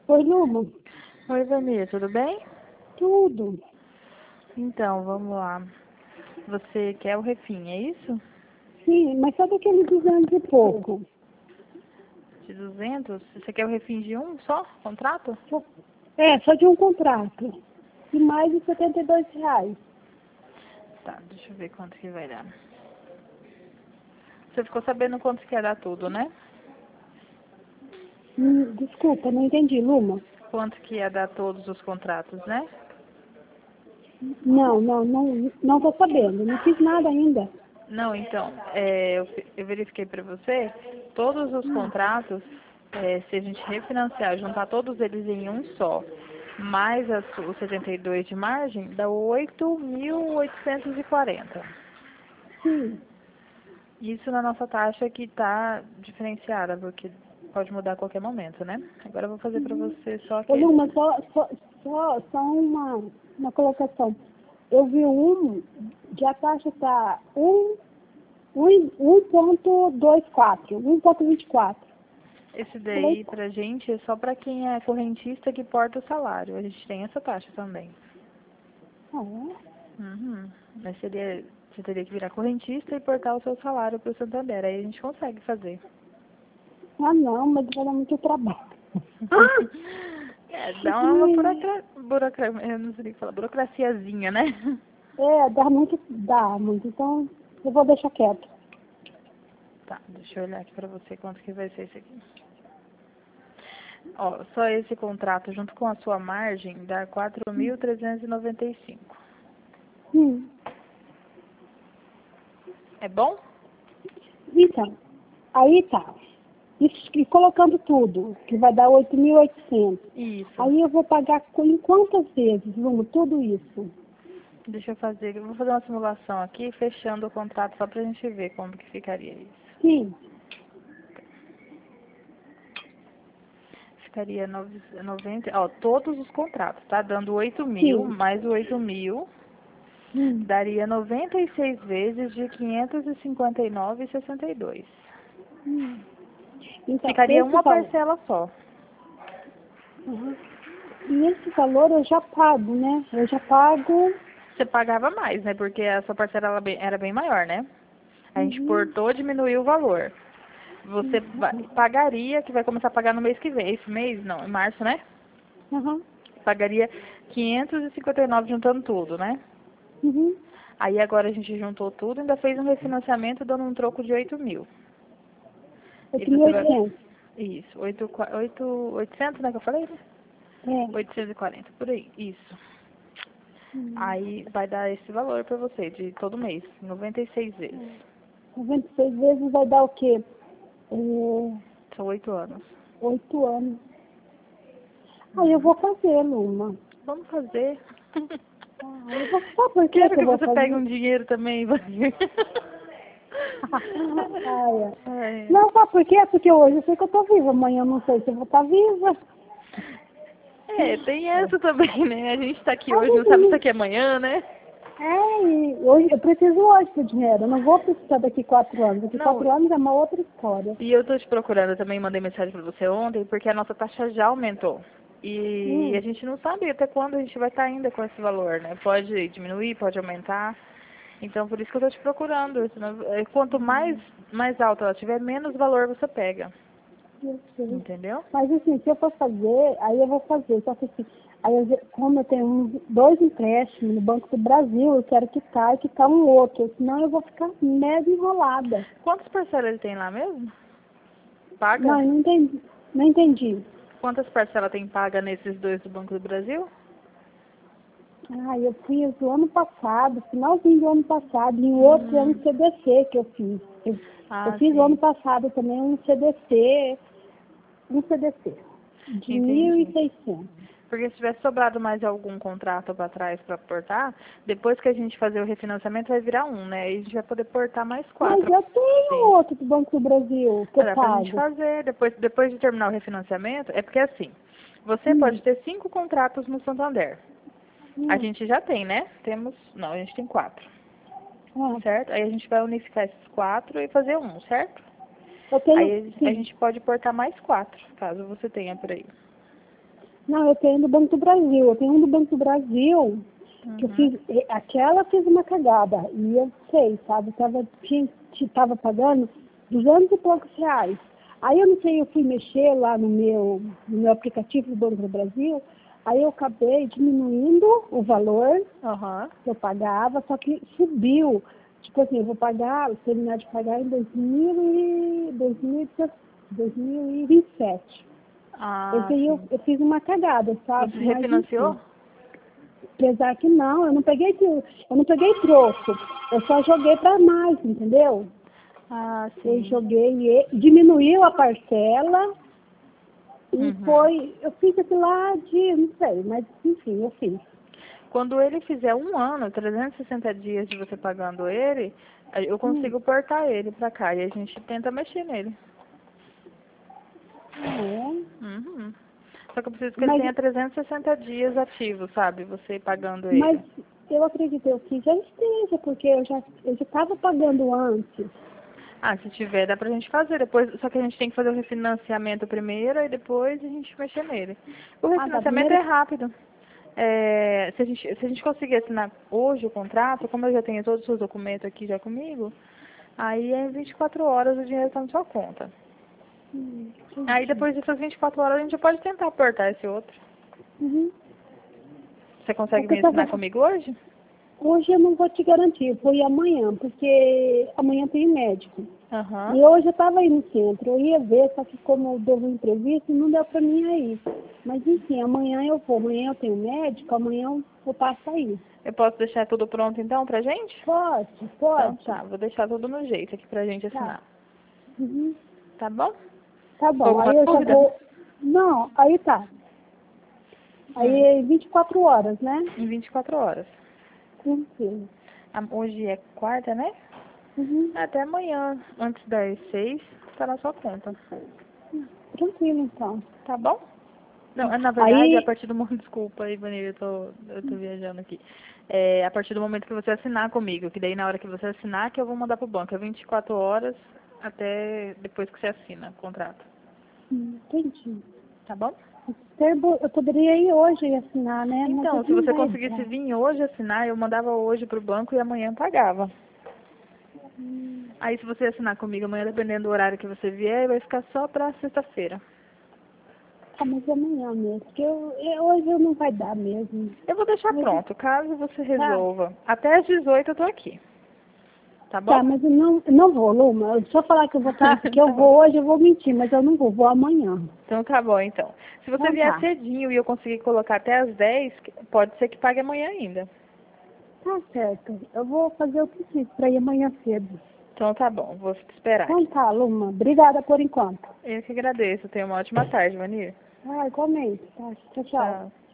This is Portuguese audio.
Oi, Luma. Oi, Vanessa, tudo bem? Tudo. Então, vamos lá. Você quer o refim, é isso? Sim, mas só daqueles 200 e pouco. De 200? Você quer o refim de um só? Contrato? Só de um contrato. E mais de R$ 72. Tá, deixa eu ver quanto que vai dar. Você ficou sabendo quanto que ia dar tudo, né? Desculpa, não entendi, Luma. Quanto que ia dar todos os contratos, né? Não tô sabendo. Não fiz nada ainda. Não, então, eu verifiquei para você, todos os contratos, se a gente refinanciar, juntar todos eles em um só, mais os 72 de margem, dá 8.840. Sim. Isso na nossa taxa que está diferenciada, porque pode mudar a qualquer momento, né? Agora eu vou fazer para você só Ô, que... Luma, só uma colocação. Eu vi que a taxa está 1,24, 1,24. Esse Falei, daí pra gente é só para quem é correntista que porta o salário. A gente tem essa taxa também. ah, é? Uhum. Mas você teria que virar correntista e portar o seu salário para o Santander. Aí a gente consegue fazer. Ah, não, mas vai dar muito trabalho. Dá uma eu não sei o que falar, burocraciazinha, né? Dá muito. Então, eu vou deixar quieto. Tá, deixa eu olhar aqui pra você quanto que vai ser esse aqui. Ó, só esse contrato junto com a sua margem dá 4.395. Hum. É bom? Então, aí tá. Isso, e colocando tudo, que vai dar 8.800. Isso. Aí eu vou pagar em quantas vezes, Luma, tudo isso? Deixa eu vou fazer uma simulação aqui, fechando o contrato só pra gente ver como que ficaria isso. Sim. Ficaria 90, ó, todos os contratos, tá? Dando 8.000, Sim. mais o 8.000, Hum. daria 96 vezes de 559,62. Hum. Então, Ficaria esse uma valor. parcela só. Uhum. E esse valor eu já pago, né? Eu já pago. Você pagava mais, né? Porque a sua parcela era bem maior, né? A gente Uhum. portou, diminuiu o valor. Você pagaria, que vai começar a pagar no mês que vem. Esse mês, não, em março, né? Uhum. Pagaria 559 juntando tudo, né? Uhum. Aí agora a gente juntou tudo, ainda fez um refinanciamento dando um troco de 8.000. E você vai... 8.800. Isso, 800, né, que eu falei? Né? É. 840, por aí, isso. Hum. Aí vai dar esse valor pra você, de todo mês, 96 vezes. 96 vezes vai dar o quê? São 8 anos. 8 anos. Aí eu vou fazer, Luma. Vamos fazer. Eu vou, sabe por que Quero que eu que vou você pegue fazer? um dinheiro também, Ivanir. Ai, Ai. não, sabe por quê? Porque hoje eu sei que eu tô viva. Amanhã eu não sei se eu vou estar viva. Tem essa também, né? A gente tá aqui Mas hoje, não sabe se aqui é amanhã, né? e hoje, eu preciso hoje do dinheiro. Eu não vou precisar daqui 4 anos. Daqui Não, 4 anos é uma outra história. e eu tô te procurando, eu também mandei mensagem pra você ontem, porque a nossa taxa já aumentou. E a Hum, gente não sabe até quando a gente vai estar ainda com esse valor, né? Pode diminuir, pode aumentar. Então, por isso que eu tô te procurando. Quanto mais alta ela tiver, menos valor você pega. eu sei. Entendeu? Mas assim, se eu for fazer, aí eu vou fazer. Só que assim, como eu tenho 2 empréstimos no Banco do Brasil, eu quero quitar e quitar um outro. Senão eu vou ficar mega enrolada. Quantas parcelas ele tem lá mesmo? Paga? Não, eu não entendi. Não entendi. Quantas parcelas tem paga nesses dois do Banco do Brasil? Eu fiz o ano passado, finalzinho do ano passado, e o outro é um Hum, CDC que eu fiz. Eu fiz o ano sim. passado também um CDC de Entendi. 1.600. Porque se tivesse sobrado mais algum contrato para trás para portar, depois que a gente fazer o refinanciamento vai virar um, né? E a gente vai poder portar mais Mas 4. eu tenho Sim. outro do Banco do Brasil que eu Dá pra gente pago. fazer. Depois de terminar o refinanciamento, é porque assim, você Hum, pode ter 5 contratos no Santander. A hum, gente já tem, né? Não, a gente tem 4, ah, certo? Aí a gente vai unificar esses 4 e fazer um, certo? eu tenho, Aí a sim. gente pode portar mais 4, caso você tenha por aí. Não, eu tenho do Banco do Brasil. Eu tenho um do Banco do Brasil que eu fiz, aquela fiz uma cagada. E eu sei, sabe? Tava pagando 200 e poucos reais. Aí eu não sei, eu fui mexer lá no meu aplicativo do Banco do Brasil, aí eu acabei diminuindo o valor Aham. que eu pagava, só que subiu. Tipo assim, eu vou terminar de pagar em 2027. Esse Ah, aí eu, sim. eu fiz uma cagada, Você sabe? Mas enfim. refinanciou? Apesar que não, eu não peguei troco. Eu só joguei para mais, entendeu? Ah, Eu sim. joguei, diminuiu a parcela e Uhum. eu fiz aquilo lá não sei, mas enfim, eu fiz. Quando ele fizer um ano, 360 dias de você pagando ele, eu Hum, consigo portar ele pra cá e a gente tenta mexer nele. é. Uhum. Só que eu preciso que ele Mas, tenha 360 dias ativos, sabe? Você pagando mas ele. eu acredito que já esteja, porque eu já estava pagando antes. Ah, se tiver, dá pra gente fazer. Depois, só que a gente tem que fazer o refinanciamento primeiro e depois a gente mexer nele. O Ah, tá. refinanciamento é Primeiro. rápido. É, se a gente conseguir assinar hoje o contrato, como eu já tenho todos os seus documentos aqui já comigo, aí em 24 horas o dinheiro está na sua conta. Aí Entendi. depois dessas 24 horas a gente já pode tentar aportar esse outro. Uhum. Você É consegue que me ensinar comigo hoje? hoje eu não vou te garantir, eu vou ir amanhã, porque amanhã tem médico. Aham. E hoje eu estava aí no centro, eu ia ver, só que como eu deu uma entrevista, não deu para mim aí. Mas enfim, amanhã eu vou, amanhã eu tenho médico, amanhã eu passo aí. Eu posso deixar tudo pronto então pra gente? Pode, Então pode. tá, vou deixar tudo no jeito aqui pra gente Tá. assinar. Uhum. Tá bom? Tá Ficou bom, alguma aí eu já dúvida? vou. Não, aí tá. Aí Hum, é 24 horas, né? em 24 horas. Tranquilo. Hoje é quarta, né? Uhum. Até amanhã, antes das 6, tá na sua conta. Tranquilo então. Tá bom? Não, na verdade, a Aí, partir do momento, desculpa aí, Vanilla, eu tô viajando aqui. É, a partir do momento que você assinar comigo, que daí na hora que você assinar que eu vou mandar pro banco. É 24 horas até depois que você assina o contrato. entendi. Tá bom? Eu poderia ir hoje e assinar, né? Mas Então, ele se não você vai conseguisse entrar. vir hoje assinar, eu mandava hoje pro banco e amanhã pagava. Hum. Aí se você assinar comigo amanhã, dependendo do horário que você vier, vai ficar só pra sexta-feira. Ah, mas é amanhã mesmo, porque hoje eu não vai dar mesmo. Eu vou deixar Hoje, pronto, caso você tá, resolva. Até às 18 eu tô aqui. Tá bom? tá, mas eu não vou, Luma. Se eu falar que eu vou que eu Tá bom. vou hoje, eu vou mentir, mas eu não vou amanhã. Então tá bom, então. Se você Então vier tá, cedinho e eu conseguir colocar até às 10, pode ser que pague amanhã ainda. tá certo. Eu vou fazer o que preciso para ir amanhã cedo. Então tá bom, vou te esperar Então aqui. tá, Luma. Obrigada por enquanto. Eu que agradeço. Tenha uma ótima tarde, Vanir. Ah, igualmente. Tá, tchau, tchau. Tchau.